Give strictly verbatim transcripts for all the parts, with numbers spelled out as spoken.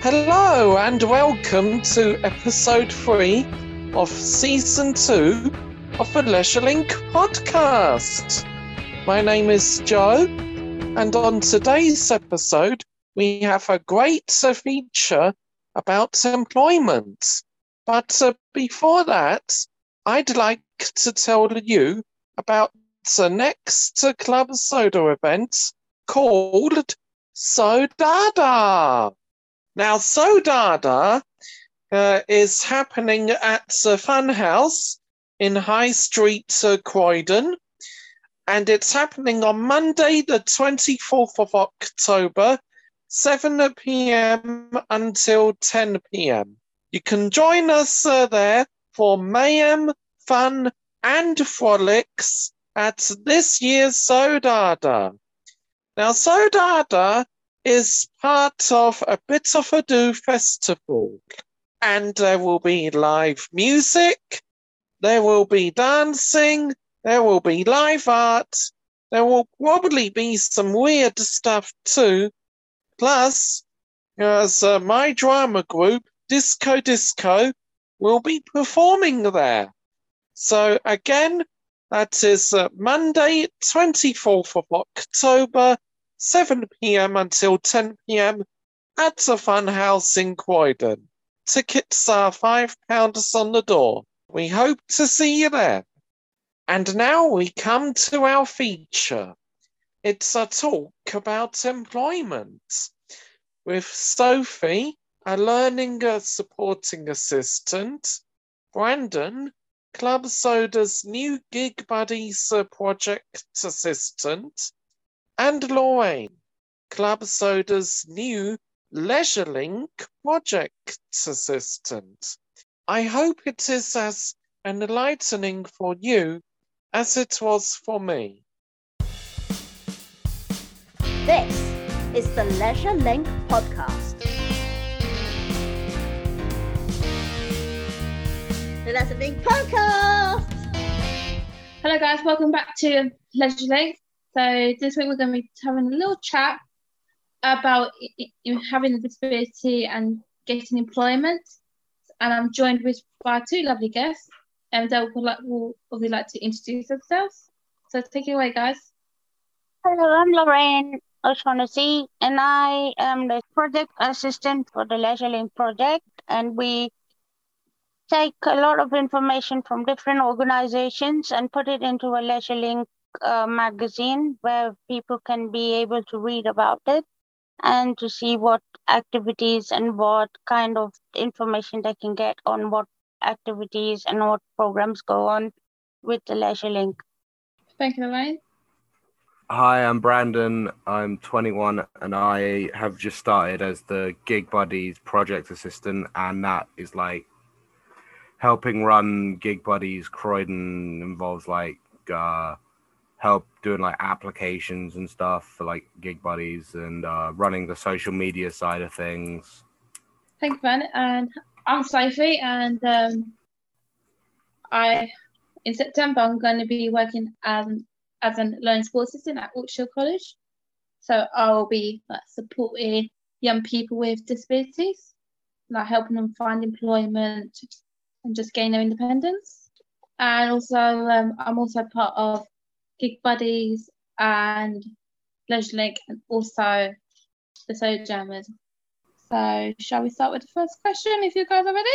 Hello and welcome to episode three of season two of the LeisureLink podcast. My name is Joe, and on today's episode we have a great uh, feature about employment. But uh, before that, I'd like to tell you about the next uh, Club Soda event called Sodada. Now, Sodada uh, is happening at the Funhouse in High Street, uh, Croydon, and it's happening on Monday, the twenty-fourth of October, seven p.m. until ten p.m. You can join us uh, there for mayhem, fun, and frolics at this year's Sodada. Now, Sodada is part of a Bit of a Do festival, and there will be live music, there will be dancing, there will be live art, there will probably be some weird stuff too, plus as uh, my drama group, Disco Disco, will be performing there. So again, that is uh, Monday, twenty-fourth of October, seven p.m. until ten p.m. at the Funhouse in Croydon. Tickets are five pounds on the door. We hope to see you there. And now we come to our feature. It's a talk about employment with Sophie, a learning uh, supporting assistant, Brandon, Club Soda's new Gig Buddies uh, project assistant, and Lorraine, Club Soda's new LeisureLink project assistant. I hope it is as enlightening for you as it was for me. This is the LeisureLink podcast. The LeisureLink podcast! Hello guys, welcome back to LeisureLink. So this week we're going to be having a little chat about having a disability and getting employment. And I'm joined with by two lovely guests, and they would like, will obviously like to introduce themselves. So take it away, guys. Hello, I'm Lorraine O'Shaughnessy, and I am the project assistant for the LeisureLink project. And we take a lot of information from different organizations and put it into a LeisureLink uh, magazine where people can be able to read about it and to see what activities and what kind of information they can get on what activities and what programs go on with the LeisureLink. Thank you, Lorraine. Hi, I'm Brandon. I'm twenty-one and I have just started as the Gig Buddies project assistant, and that is like helping run Gig Buddies Croydon. Involves like uh, help doing like applications and stuff for like Gig Buddies and uh, running the social media side of things. Thank you, Brandon. And I'm Sophie, and um, I in September I'm going to be working as as a learning support assistant at Wiltshire College. So I will be like supporting young people with disabilities, like helping them find employment and just gain their independence. And also um, I'm also part of Gig Buddies and LeisureLink, and also the Soda Jammers. So shall we start with the first question, if you guys are ready?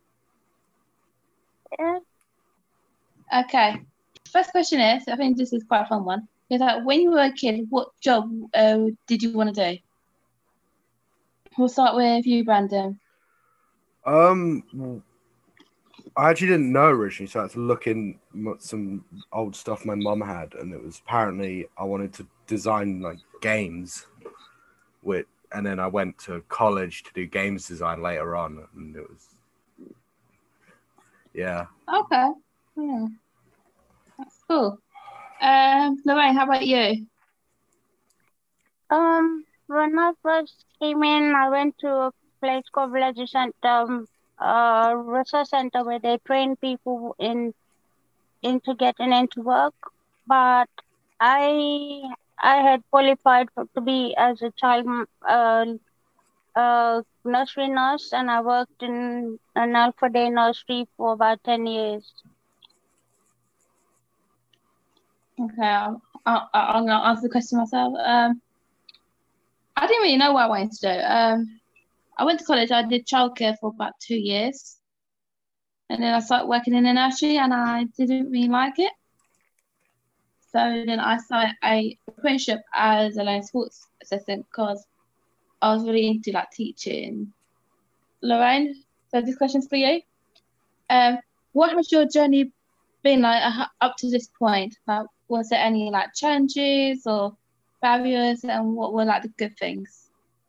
Yeah. Okay. First question is, I think this is quite a fun one, is that when you were a kid, what job uh, did you want to do? We'll start with you, Brandon. Um, I actually didn't know originally, so I had to look in some old stuff my mum had, and it was apparently I wanted to design like games, with, and then I went to college to do games design later on, and it was, yeah. Okay, yeah, that's cool. Um, Lorraine, how about you? Um, when I first came in, I went to a place called Leisure Center, uh, research center where they train people in into getting into work. But I I had qualified for, to be as a child uh, a nursery nurse, and I worked in an Alpha Day nursery for about ten years. Okay, I'll, I'll, I'm gonna answer the question myself. Um, I didn't really know what I wanted to do. Um, I went to college. I did childcare for about two years, and then I started working in a nursery, and I didn't really like it. So then I started a apprenticeship as a learning sports assistant because I was really into like teaching. Lorraine, so this question's for you. Um, what has your journey been like uh, up to this point? Like, was there any like challenges or barriers, and what were like the good things?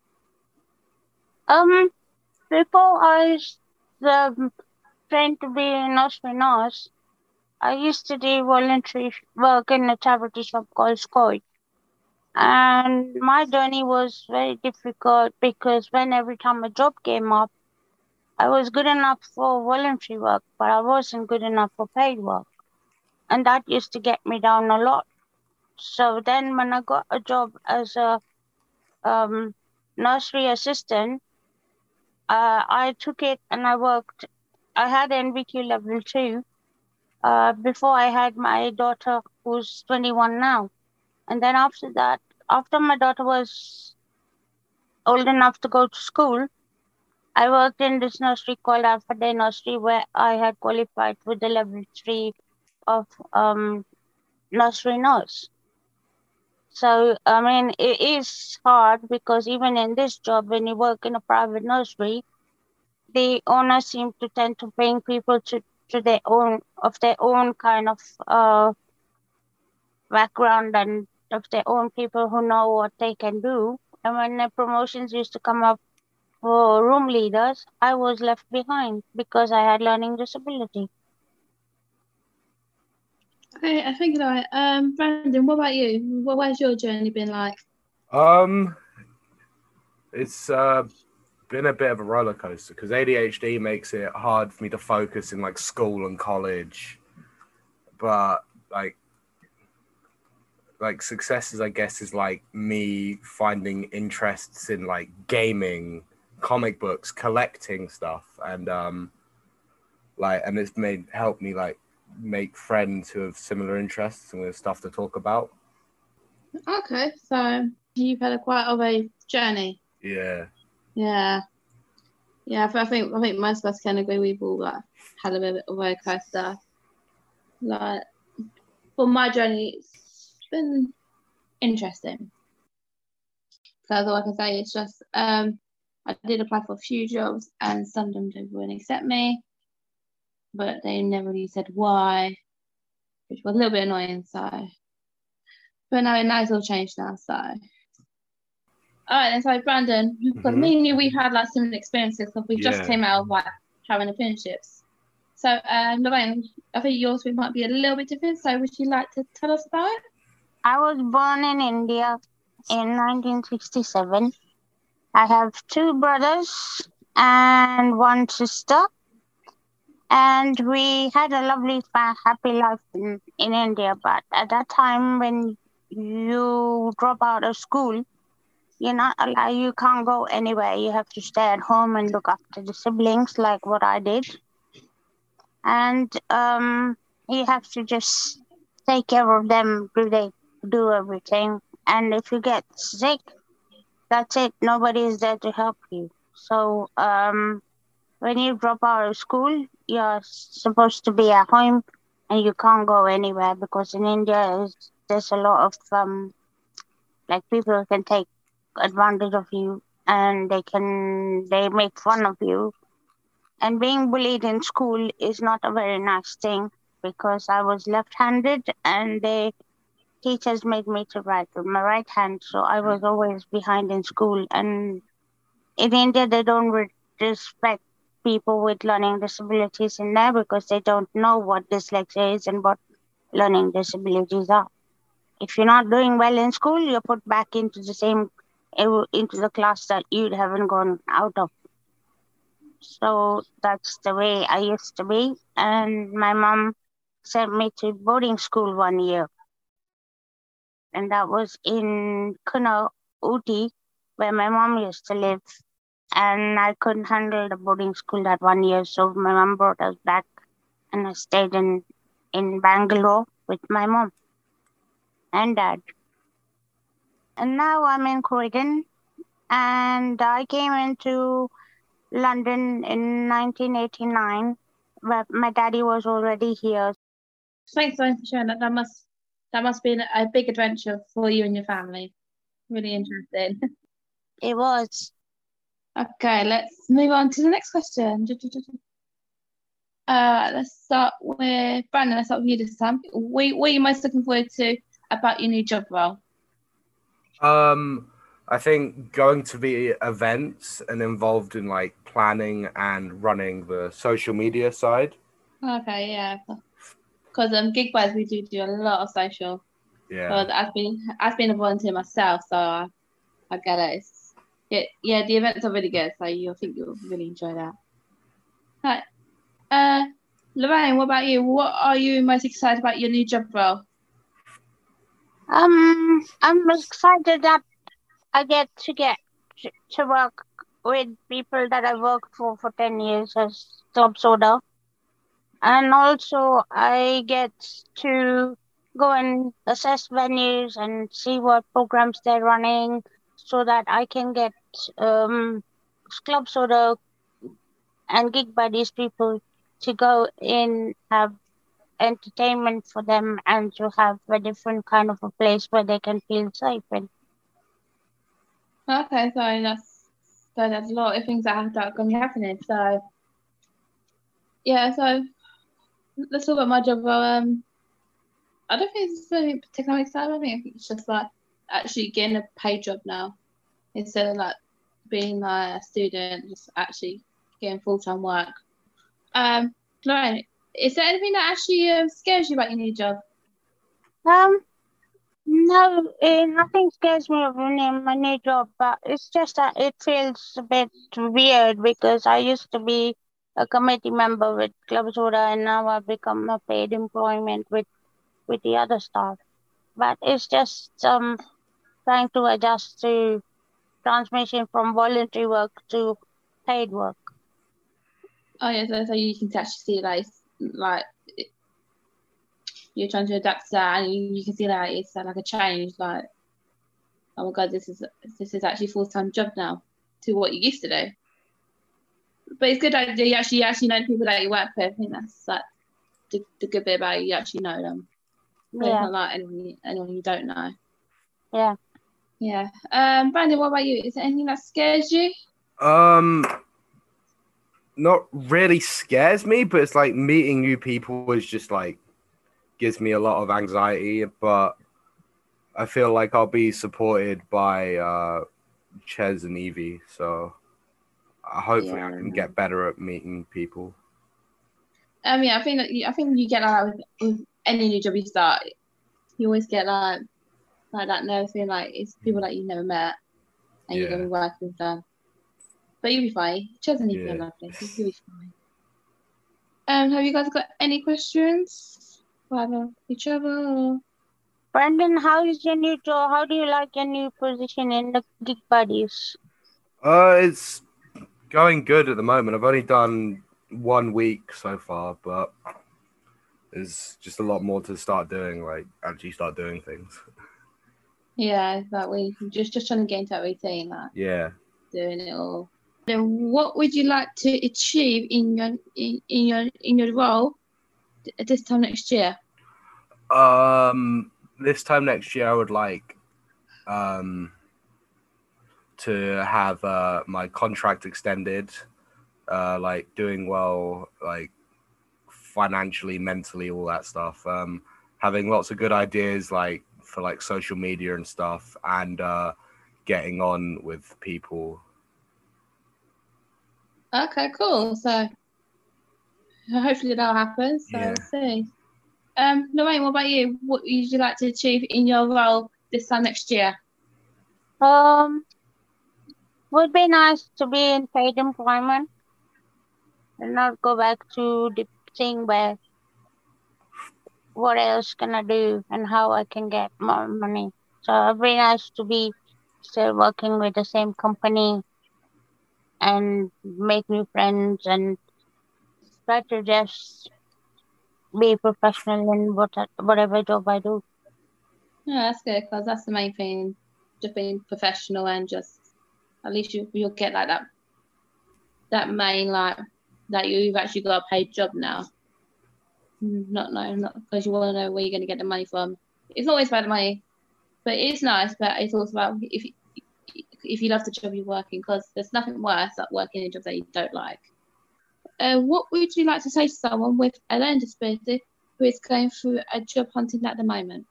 Um, before I um, trained to be a nursery nurse, I used to do voluntary work in a charity shop called Scout. And my journey was very difficult because when every time a job came up, I was good enough for voluntary work, but I wasn't good enough for paid work. And that used to get me down a lot. So then when I got a job as a um, nursery assistant, uh, I took it and I worked. I had N V Q level two uh, before I had my daughter, who's twenty-one now. And then after that, after my daughter was old enough to go to school, I worked in this nursery called Alpha Day Nursery, where I had qualified with the level three of um, nursery nurse. So, I mean, it is hard because even in this job, when you work in a private nursery, the owners seem to tend to bring people to, to their own, of their own kind of uh, background and of their own people who know what they can do. And when the promotions used to come up for room leaders, I was left behind because I had learning disability. Okay, I think right. Um, Brandon, what about you? What has your journey been like? Um, it's uh, been a bit of a roller coaster because A D H D makes it hard for me to focus in like school and college. But like, like successes, I guess, is like me finding interests in like gaming, comic books, collecting stuff, and um, like, and it's made helped me like make friends who have similar interests and with stuff to talk about. Okay, so you've had a quite of a journey. Yeah. Yeah. Yeah, I think I think most of us can agree we've all like had a bit of a roller coaster. Like for my journey, it's been interesting. Because all I can say is just um, I did apply for a few jobs and some of them didn't accept me, but they never really said why, which was a little bit annoying. So, but now, now it's all changed now. So, all right, and so Brandon, because Mhm. me and you, we had like similar experiences because we just Yeah. came out of like having apprenticeships. So, um, Lorraine, I think yours might be a little bit different. So, would you like to tell us about it? I was born in India in nineteen sixty-seven. I have two brothers and one sister. And we had a lovely, happy life in, in India. But at that time, when you drop out of school, you're not allowed, you can't go anywhere. You have to stay at home and look after the siblings, like what I did. And um, you have to just take care of them, do they do everything. And if you get sick, that's it. Nobody is there to help you. So um, when you drop out of school, you're supposed to be at home and you can't go anywhere because in India, there's a lot of, um, like people can take advantage of you and they can, they make fun of you. And being bullied in school is not a very nice thing because I was left-handed and the teachers made me to write with my right hand. So I was always behind in school. And in India, they don't re- respect people with learning disabilities in there because they don't know what dyslexia is and what learning disabilities are. If you're not doing well in school, you're put back into the same, into the class that you haven't gone out of. So that's the way I used to be. And my mom sent me to boarding school one year. And that was in Kuno, Uti, where my mom used to live. and I couldn't handle the boarding school that one year, so my mom brought us back, and I stayed in in Bangalore with my mom and dad. And now I'm in Croydon, and I came into London in nineteen eighty-nine, but my daddy was already here. Thanks so much for sharing that. That must that must be a big adventure for you and your family. Really interesting. It was. Okay, let's move on to the next question. Uh, let's start with Brandon. Let's start with you this time. What, what are you most looking forward to about your new job role? Um, I think going to the events and involved in like planning and running the social media side. Okay, yeah. Because um, gig-wise, we do do a lot of social. Yeah. Because I've been I've been a volunteer myself, so I, I get it. It's, yeah, yeah, the events are really good, so you I think you'll really enjoy that. Right. Uh, Lorraine, what about you? What are you most excited about your new job role? Um, I'm excited that I get to get to, to work with people that I worked for for ten years as Club Soda. And also I get to go and assess venues and see what programs they're running so that I can get um, Club Soda and Gig Buddies people to go in, have entertainment for them, and to have a different kind of a place where they can feel safe in. Okay, so that's so there's a lot of things that have that going to be happening. So yeah, so let's talk about my job role. Um, I don't think it's very particularly exciting. I think it's just like actually getting a paid job now instead of like being like a student, just actually getting full time work. Um, Lauren, is there anything that actually um, scares you about your new job? Um, no, eh, nothing scares me of running my new job, but it's just that it feels a bit weird because I used to be a committee member with Club Soda, and now I've become a paid employment with, with the other staff. But it's just um trying to adjust to transmission from voluntary work to paid work. Oh yeah, so, so you can actually see like like you're trying to adapt to that, and you, you can see that it's uh, like a change. Like, oh my god, this is this is actually full time job now to what you used to do. But it's good that you actually you actually know the people that you work with. I think that's like the, the good bit about it. You actually know them. So Yeah. It's not like anyone anyone you don't know. Yeah. Yeah. Um, Brandon, what about you? Is there anything that scares you? Um, not really scares me, but it's like meeting new people is just like gives me a lot of anxiety. But I feel like I'll be supported by uh, Ches and Evie, so uh, hopefully Yeah. I can get better at meeting people. Um, yeah, I think that you, I think you get like with, with any new job you start, you always get like like that nervous feeling like it's people that you've never met and you're Yeah. gonna be working with them. But you'll be fine. Ches and Evie Yeah. are lovely. You'll be fine. Um, have you guys got any questions for either each other? Or... Brandon, how is your new job? How do you like your new position in the Gig Buddies? Uh, it's going good at the moment. I've only done one week so far, but there's just a lot more to start doing, like actually start doing things. Yeah, that way just just trying to get into that routine, like Yeah. doing it all. Then what would you like to achieve in your in, in your in your role at this time next year? Um, this time next year, I would like um to have uh my contract extended, uh, like doing well, like financially, mentally, all that stuff. Um, having lots of good ideas, like for like social media and stuff, and uh, getting on with people. Okay, cool. So hopefully that'll happen. So Yeah. let's see. Um, Lorraine, what about you? What would you like to achieve in your role this time next year? Um, would be nice to be in paid employment and not go back to the thing where what else can I do and how I can get more money. So it'd be nice to be still working with the same company and make new friends and try to just be professional in what, whatever job I do. Yeah, that's good because that's the main thing. Just being professional and just at least you you'll get like that that main like that you've actually got a paid job now. Not no, not because you want to know where you're going to get the money from. It's not always about the money, but it's nice. But it's also about if you, if you love the job you're working, because there's nothing worse than working in a job that you don't like. Uh, what would you like to say to someone with a learning disability who is going through a job hunting at the moment?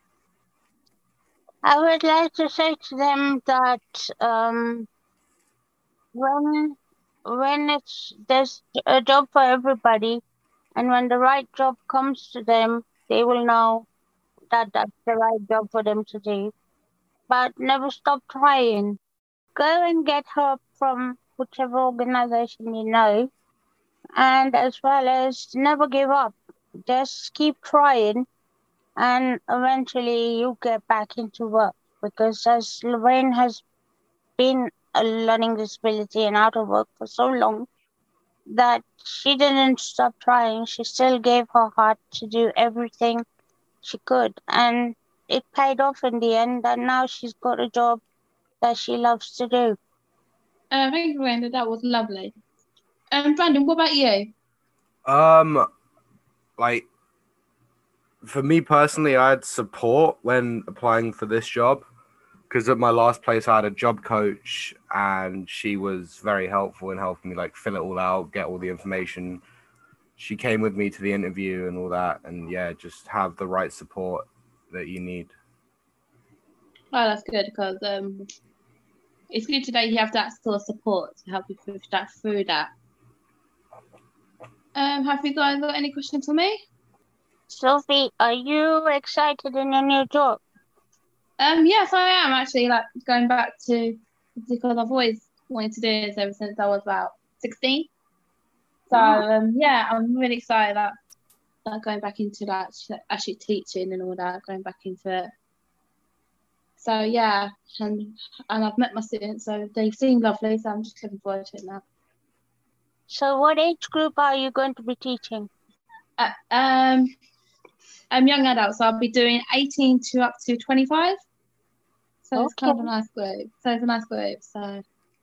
I would like to say to them that um, when when it's there's a job for everybody, and when the right job comes to them, they will know that that's the right job for them to do. But never stop trying. Go and get help from whichever organization you know, and as well as never give up. Just keep trying, and eventually you get back into work. Because as Lorraine has been a learning disability and out of work for so long, that she didn't stop trying. She still gave her heart to do everything she could, and it paid off in the end, and now she's got a job that she loves to do. Uh, thank you, Brenda. That was lovely. Um, Brandon, what about you? Um, like for me personally, I had support when applying for this job because at my last place I had a job coach and she was very helpful in helping me like fill it all out, get all the information. She came with me to the interview and all that, and yeah, just have the right support that you need. Oh, that's good because um, it's good today you have that sort of support to help you push that through that. Um, have you guys got any questions for me? Sophie, are you excited in your new job? Um, yes, I am actually. Like going back to because I've always wanted to do this ever since I was about sixteen. So um, yeah, I'm really excited that like going back into that actually teaching and all that, going back into it. So yeah, and and I've met my students, so they seem lovely. So I'm just looking forward to it now. So what age group are you going to be teaching? Uh, um, I'm young adults, so I'll be doing eighteen to up to twenty-five. So okay. It's kind of a nice group. So it's a nice group. So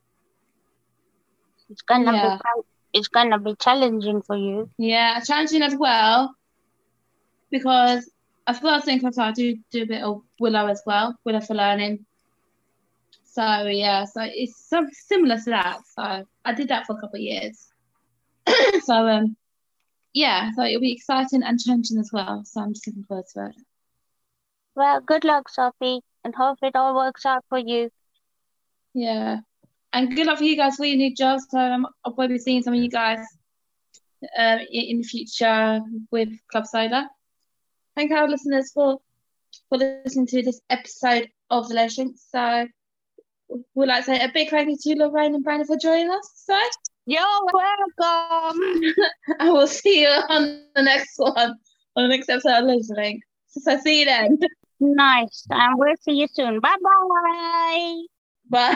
it's gonna yeah. be it's gonna be challenging for you. Yeah, challenging as well, because I first think I do do a bit of Willow as well, Willow for Learning. So yeah, so it's something similar to that. So I did that for a couple of years. so um, yeah, so it'll be exciting and challenging as well. So I'm just looking forward to it. Well, good luck, Sophie, and hope it all works out for you. Yeah, and good luck for you guys for your new jobs. So um, I'll probably be seeing some of you guys uh, in the future with Club Soda. Thank you, our listeners, for for listening to this episode of The Leisure Link. So we'd like to say a big thank you to Lorraine and Brandon for joining us today. You're welcome. And we'll see you on the next one, on the next episode of Leisure Link. So see you then. Nice. And we'll see you soon. Bye-bye. Bye.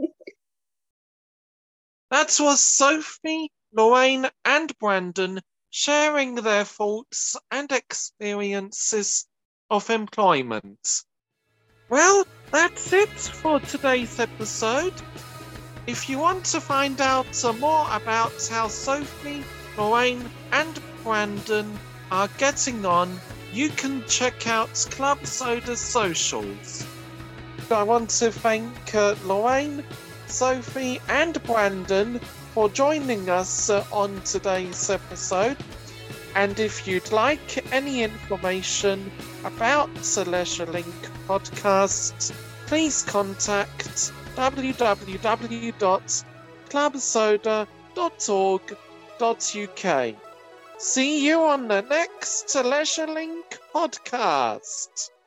That was Sophie, Lorraine, and Brandon sharing their thoughts and experiences of employment. Well, that's it for today's episode. If you want to find out more about how Sophie, Lorraine, and Brandon are getting on, you can check out Club Soda's socials. I want to thank uh, Lorraine, Sophie, and Brandon for joining us uh, on today's episode. And if you'd like any information about the Leisure Link podcast, please contact w w w dot club soda dot org dot u k. See you on the next Leisure Link podcast.